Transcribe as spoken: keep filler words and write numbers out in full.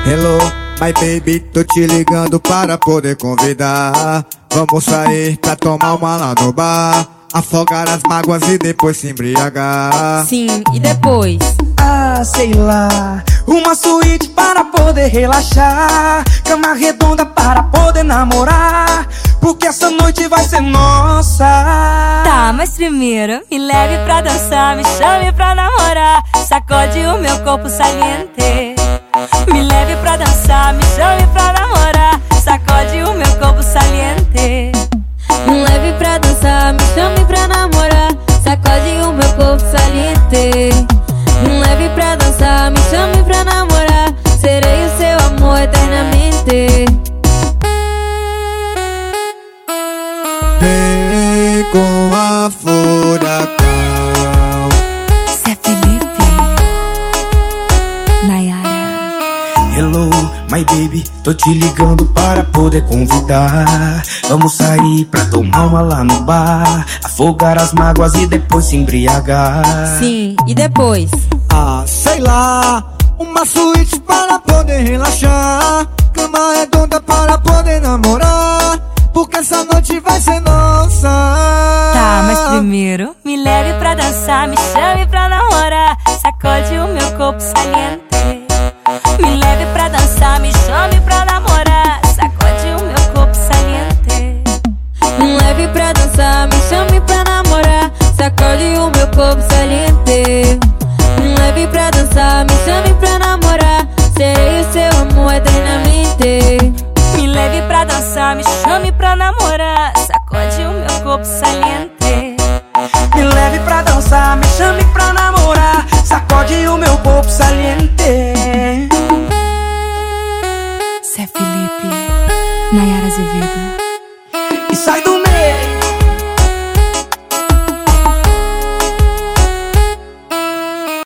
Hello, my baby, tô te ligando para poder convidar. Vamos sair pra tomar uma lá no bar, afogar as mágoas e depois se embriagar. Sim, e depois? Ah, sei lá, uma suíte para poder relaxar, cama redonda para poder namorar, porque essa noite vai ser nossa. Tá, mas primeiro me leve pra dançar, me chame pra namorar, sacode o meu corpo saliente. Me leve pra dançar, me chame pra namorar, sacode o meu corpo saliente. Me leve pra dançar, me chame pra namorar, sacode o meu corpo saliente. Me leve pra dançar, me chame pra namorar, serei o seu amor eternamente. Vem com a furacão. Zé Felipe, Nayara. Hello, my baby, tô te ligando para poder convidar. Vamos sair pra tomar uma lá no bar, afogar as mágoas e depois se embriagar. Sim, e depois? Ah, sei lá, uma suíte para poder relaxar, cama redonda para poder namorar, porque essa noite vai ser nossa. Tá, mas primeiro me leve pra dançar, me chame pra namorar, sacode o meu corpo saliente. Me leve pra dançar, me chame pra namorar, sacode o meu corpo saliente. Me leve pra dançar, me chame pra namorar, sacode o meu corpo saliente. Me leve pra dançar, me chame pra namorar, serei o seu amor eternamente. Me leve pra dançar, me chame pra namorar, sacode o meu corpo saliente. Me leve pra dançar, me chame pra namorar, sacode o meu corpo saliente. Zé Felipe, Nayara Azevedo.